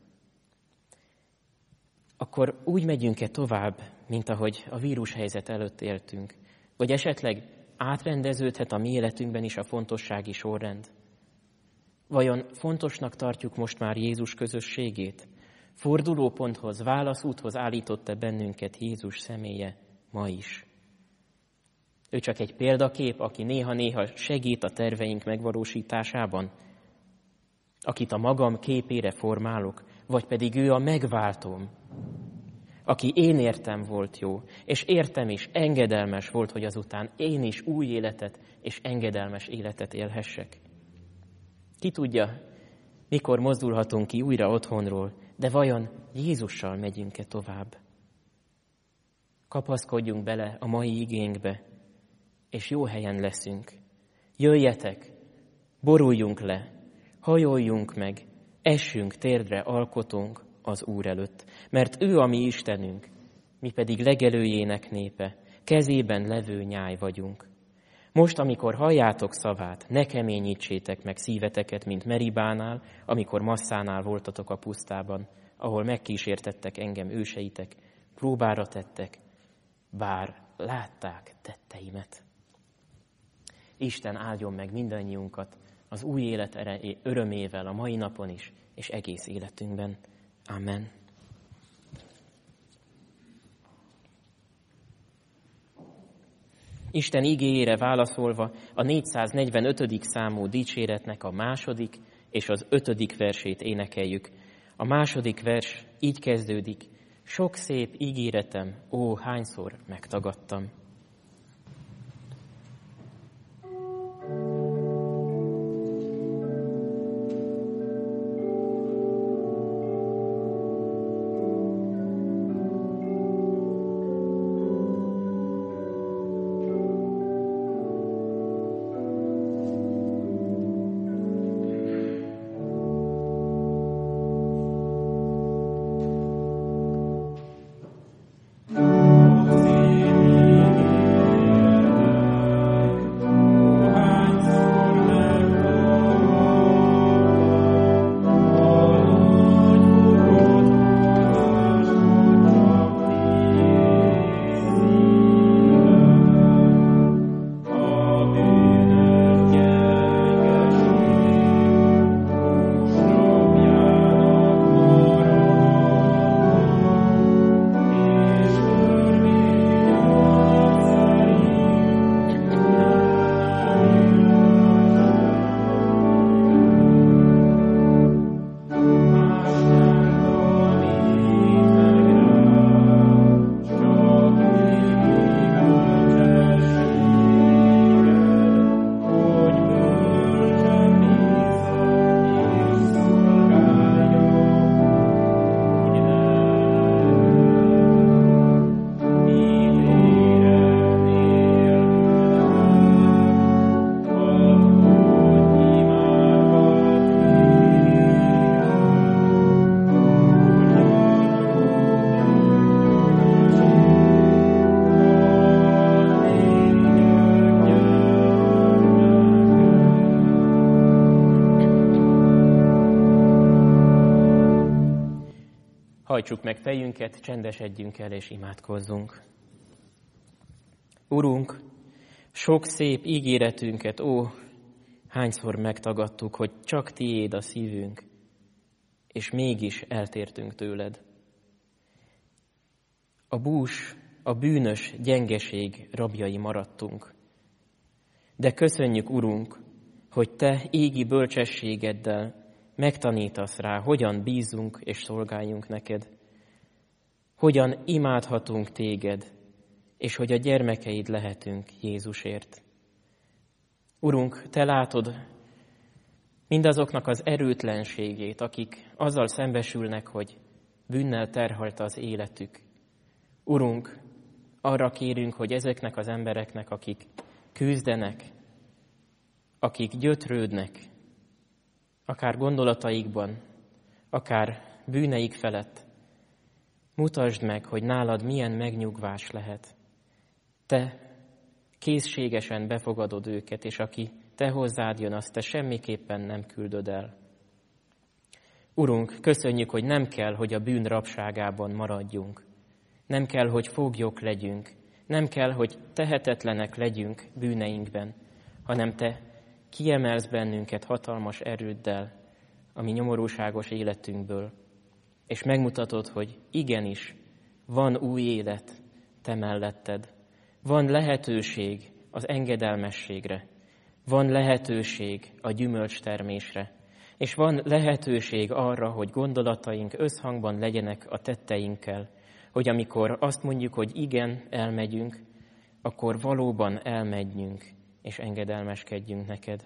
akkor úgy megyünk-e tovább, mint ahogy a vírushelyzet előtt éltünk? Vagy esetleg átrendeződhet a mi életünkben is a fontossági sorrend? Vajon fontosnak tartjuk most már Jézus közösségét? Fordulóponthoz, válaszúthoz állította bennünket Jézus személye ma is. Ő csak egy példakép, aki néha-néha segít a terveink megvalósításában, akit a magam képére formálok, vagy pedig ő a megváltóm, aki én értem volt jó, és értem is, engedelmes volt, hogy azután én is új életet és engedelmes életet élhessek. Ki tudja, mikor mozdulhatunk ki újra otthonról, de vajon Jézussal megyünk-e tovább? Kapaszkodjunk bele a mai igénkbe, és jó helyen leszünk. Jöjjetek, boruljunk le, hajoljunk meg, essünk térdre, alkotunk az Úr előtt, mert ő a mi Istenünk, mi pedig legelőjének népe, kezében levő nyáj vagyunk. Most, amikor halljátok szavát, ne keményítsétek meg szíveteket, mint Meribánál, amikor Masszánál voltatok a pusztában, ahol megkísértettek engem őseitek, próbára tettek, bár látták tetteimet. Isten áldjon meg mindannyiunkat az új élet örömével a mai napon is, és egész életünkben. Amen. Isten igéjére válaszolva a négyszáznegyvenötödik számú dicséretnek a második és az ötödik versét énekeljük. A második vers így kezdődik: sok szép ígéretem, ó, hányszor megtagadtam. Hajtsuk meg fejünket, csendesedjünk el és imádkozzunk. Urunk, sok szép ígéretünket, ó, hányszor megtagadtuk, hogy csak tiéd a szívünk, és mégis eltértünk tőled. A bús, a bűnös gyengeség rabjai maradtunk. De köszönjük, Urunk, hogy Te égi bölcsességeddel megtanítasz rá, hogyan bízunk és szolgáljunk neked, hogyan imádhatunk téged, és hogy a gyermekeid lehetünk Jézusért. Urunk, Te látod mindazoknak az erőtlenségét, akik azzal szembesülnek, hogy bűnnel terhelt az életük. Urunk, arra kérünk, hogy ezeknek az embereknek, akik küzdenek, akik gyötrődnek, akár gondolataikban, akár bűneik felett, mutasd meg, hogy nálad milyen megnyugvás lehet. Te készségesen befogadod őket, és aki te hozzád jön, azt te semmiképpen nem küldöd el. Urunk, köszönjük, hogy nem kell, hogy a bűn rabságában maradjunk. Nem kell, hogy foglyok legyünk. Nem kell, hogy tehetetlenek legyünk bűneinkben, hanem te kiemelsz bennünket hatalmas erőddel a mi nyomorúságos életünkből, és megmutatod, hogy igenis, van új élet te melletted. Van lehetőség az engedelmességre, van lehetőség a gyümölcstermésre, és van lehetőség arra, hogy gondolataink összhangban legyenek a tetteinkkel, hogy amikor azt mondjuk, hogy igen, elmegyünk, akkor valóban elmegyünk, és engedelmeskedjünk neked.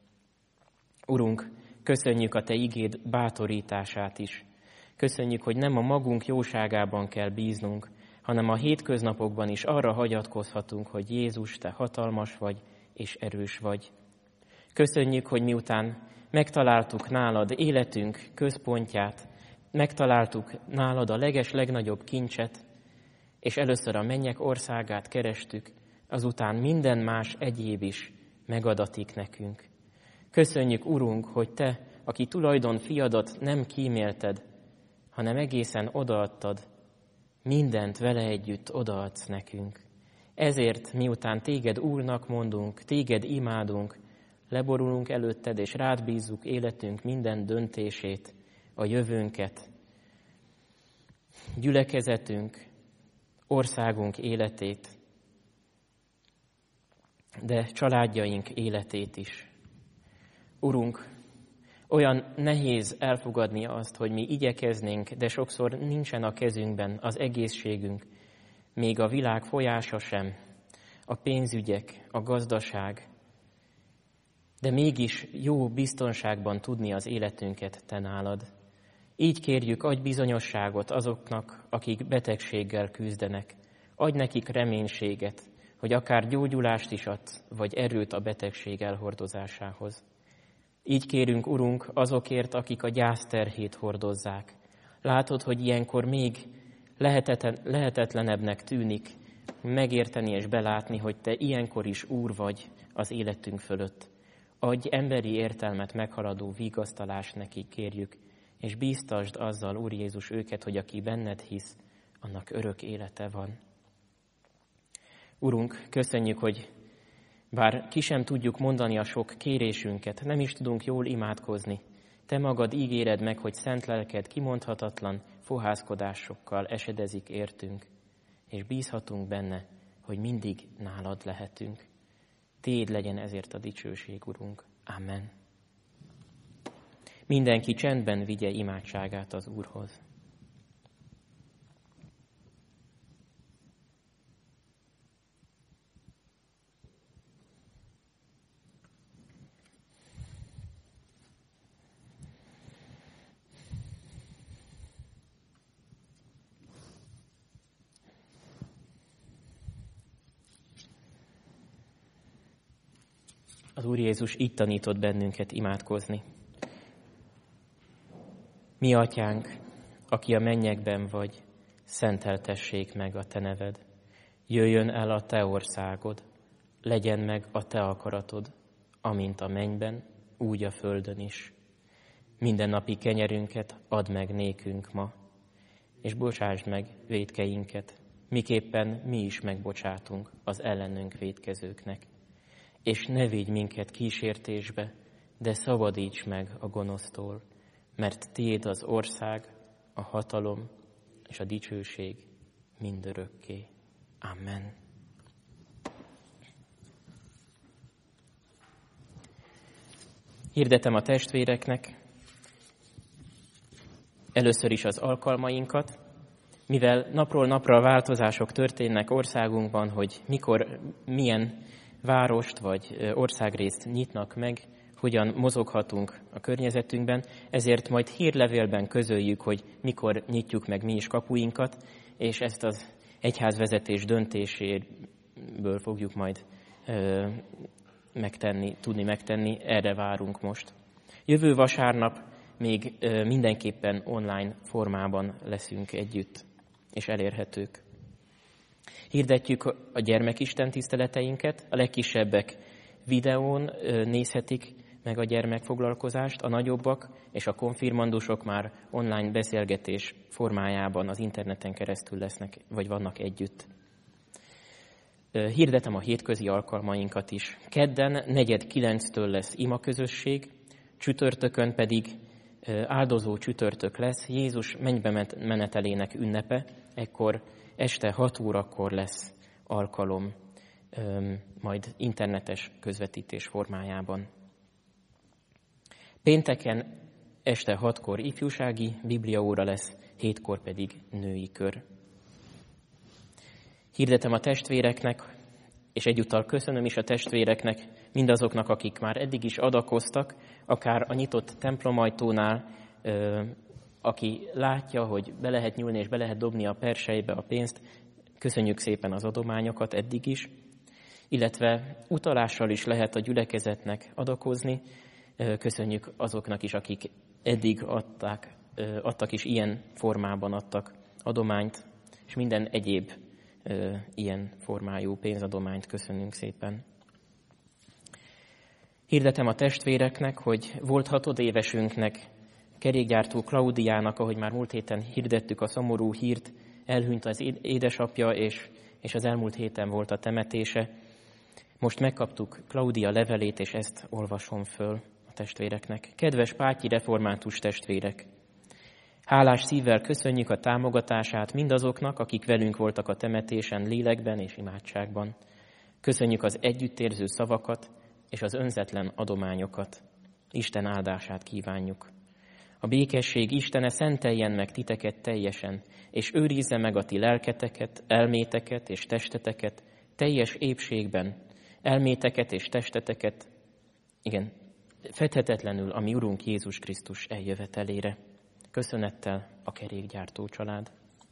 Urunk, köszönjük a Te igéd bátorítását is. Köszönjük, hogy nem a magunk jóságában kell bíznunk, hanem a hétköznapokban is arra hagyatkozhatunk, hogy Jézus, Te hatalmas vagy és erős vagy. Köszönjük, hogy miután megtaláltuk nálad életünk központját, megtaláltuk nálad a leges legnagyobb kincset, és először a mennyek országát kerestük, azután minden más egyéb is megadatik nekünk. Köszönjük, Urunk, hogy Te, aki tulajdon fiadat nem kímélted, hanem egészen odaadtad, mindent vele együtt odaadsz nekünk. Ezért, miután Téged Úrnak mondunk, Téged imádunk, leborulunk előtted, és rád bízzuk életünk minden döntését, a jövőnket, gyülekezetünk, országunk életét, de családjaink életét is. Urunk, olyan nehéz elfogadni azt, hogy mi igyekeznénk, de sokszor nincsen a kezünkben az egészségünk, még a világ folyása sem, a pénzügyek, a gazdaság, de mégis jó biztonságban tudni az életünket te nálad. Így kérjük, adj bizonyosságot azoknak, akik betegséggel küzdenek. Adj nekik reménységet, hogy akár gyógyulást is adsz, vagy erőt a betegség elhordozásához. Így kérünk, Urunk, azokért, akik a gyászterhét hordozzák. Látod, hogy ilyenkor még lehetetlenebbnek tűnik megérteni és belátni, hogy Te ilyenkor is Úr vagy az életünk fölött. Adj emberi értelmet meghaladó vigasztalást nekik, kérjük, és bíztasd azzal, Úr Jézus, őket, hogy aki benned hisz, annak örök élete van. Urunk, köszönjük, hogy bár ki sem tudjuk mondani a sok kérésünket, nem is tudunk jól imádkozni, Te magad ígéred meg, hogy szent lelked kimondhatatlan fohászkodásokkal esedezik értünk, és bízhatunk benne, hogy mindig nálad lehetünk. Téd legyen ezért a dicsőség, Urunk. Amen. Mindenki csendben vigye imádságát az Úrhoz. Az Úr Jézus így tanított bennünket imádkozni. Mi atyánk, aki a mennyekben vagy, szenteltessék meg a te neved. Jöjjön el a te országod, legyen meg a te akaratod, amint a mennyben, úgy a földön is. Mindennapi kenyerünket add meg nékünk ma, és bocsásd meg vétkeinket, miképpen mi is megbocsátunk az ellenünk vétkezőknek. És ne vigy minket kísértésbe, de szabadíts meg a gonosztól, mert tiéd az ország, a hatalom és a dicsőség mindörökké. Amen. Hirdetem a testvéreknek először is az alkalmainkat, mivel napról napra változások történnek országunkban, hogy mikor milyen várost vagy országrészt nyitnak meg, hogyan mozoghatunk a környezetünkben, ezért majd hírlevélben közöljük, hogy mikor nyitjuk meg mi is kapuinkat, és ezt az egyházvezetés döntéséből fogjuk majd ö, megtenni, tudni megtenni, erre várunk most. Jövő vasárnap még ö, mindenképpen online formában leszünk együtt, és elérhetők. Hirdetjük a gyermekisten tiszteleteinket, a legkisebbek videón ö, nézhetik meg a gyermekfoglalkozást, a nagyobbak és a konfirmandusok már online beszélgetés formájában az interneten keresztül lesznek, vagy vannak együtt. Hirdetem a hétközi alkalmainkat is. Kedden negyed kilenctől lesz imaközösség, csütörtökön pedig áldozó csütörtök lesz, Jézus mennybe menetelének ünnepe, ekkor este hat órakor lesz alkalom, majd internetes közvetítés formájában. Pénteken este hatkor ifjúsági bibliaóra lesz, hétkor pedig női kör. Hirdetem a testvéreknek, és egyúttal köszönöm is a testvéreknek, mindazoknak, akik már eddig is adakoztak, akár a nyitott templomajtónál, aki látja, hogy be lehet nyúlni és be lehet dobni a persejbe a pénzt, köszönjük szépen az adományokat eddig is, illetve utalással is lehet a gyülekezetnek adakozni, köszönjük azoknak is, akik eddig adták, adtak is ilyen formában adtak adományt, és minden egyéb ilyen formájú pénzadományt köszönünk szépen. Hirdetem a testvéreknek, hogy volt hatodévesünknek, kerékgyártó Klaudiának, ahogy már múlt héten hirdettük a szomorú hírt, elhunyt az édesapja, és, és az elmúlt héten volt a temetése. Most megkaptuk Klaudia levelét, és ezt olvasom föl a testvéreknek. Kedves pátyi református testvérek! Hálás szívvel köszönjük a támogatását mindazoknak, akik velünk voltak a temetésen lélekben és imádságban. Köszönjük az együttérző szavakat és az önzetlen adományokat. Isten áldását kívánjuk. A békesség Istene szenteljen meg titeket teljesen, és őrizze meg a ti lelketeket, elméteket és testeteket teljes épségben, elméteket és testeteket, igen, fedhetetlenül a mi Urunk Jézus Krisztus eljövetelére. Köszönettel a kerékgyártó család.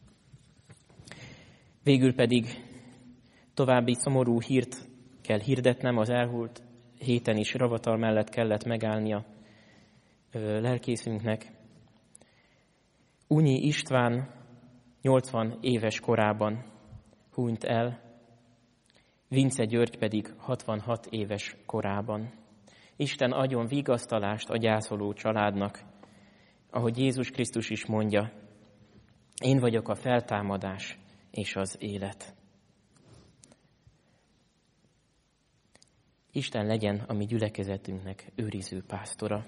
Végül pedig további szomorú hírt kell hirdetnem, az elmúlt héten is ravatal mellett kellett megállnia lelkészünknek. Unyi István nyolcvan éves korában hunyt el, Vince György pedig hatvanhat éves korában. Isten adjon vigasztalást a gyászoló családnak, ahogy Jézus Krisztus is mondja, én vagyok a feltámadás és az élet. Isten legyen a mi gyülekezetünknek őriző pásztora.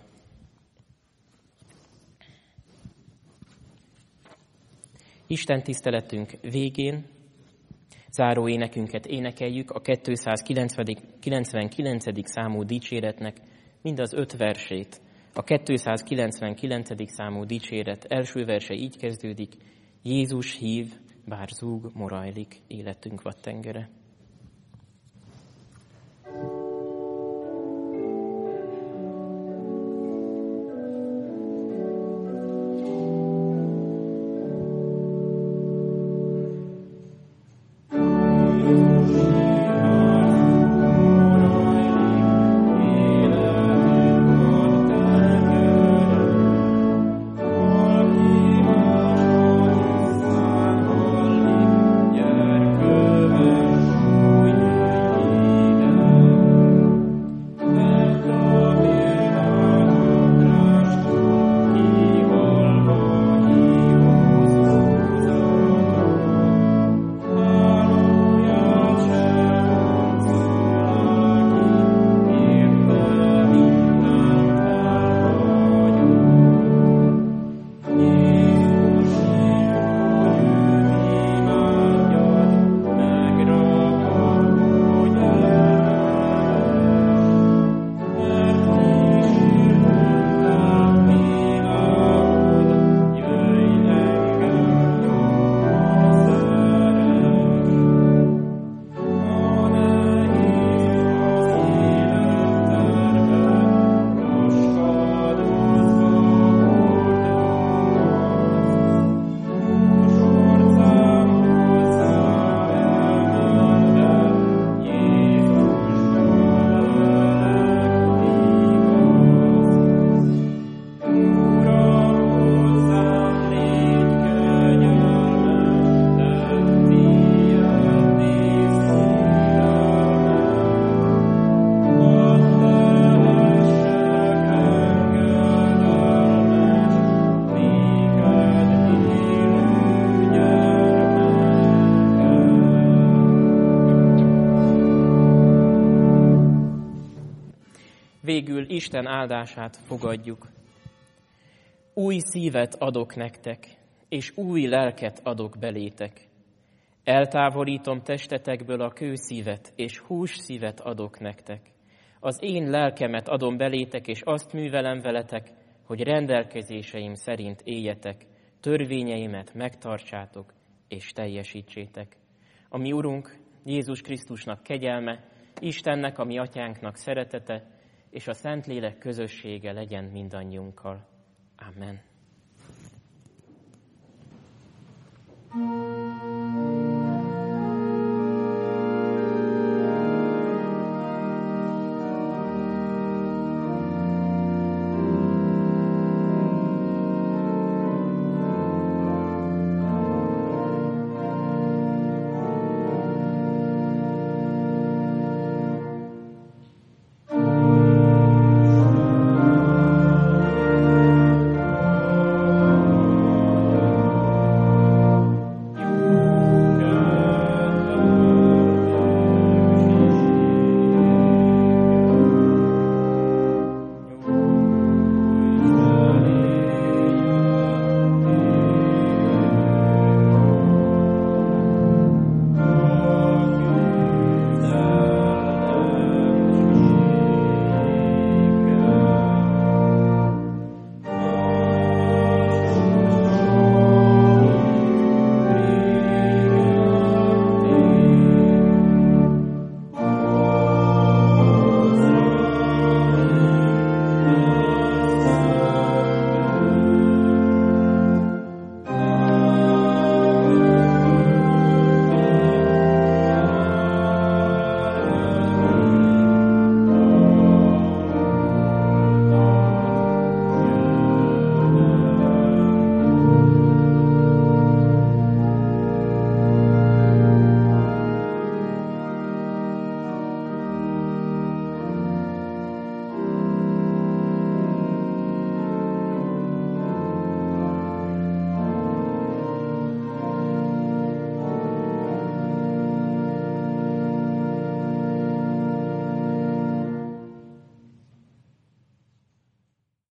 Isten tiszteletünk végén záró énekünket énekeljük, a kétszázkilencvenkilencedik számú dicséretnek mind az öt versét. A kétszázkilencvenkilencedik számú dicséret első verse így kezdődik, Jézus hív, bár zúg, morajlik életünk vattengere. Gyerkőves végül Isten áldását fogadjuk. Új szívet adok nektek, és új lelket adok belétek. Eltávolítom testetekből a kőszívet, és hússzívet adok nektek. Az én lelkemet adom belétek, és azt művelem veletek, hogy rendelkezéseim szerint éljetek, törvényeimet megtartsátok, és teljesítsétek. A mi Urunk, Jézus Krisztusnak kegyelme, Istennek, a mi Atyánknak szeretete, és a Szentlélek közössége legyen mindannyiunkkal. Amen.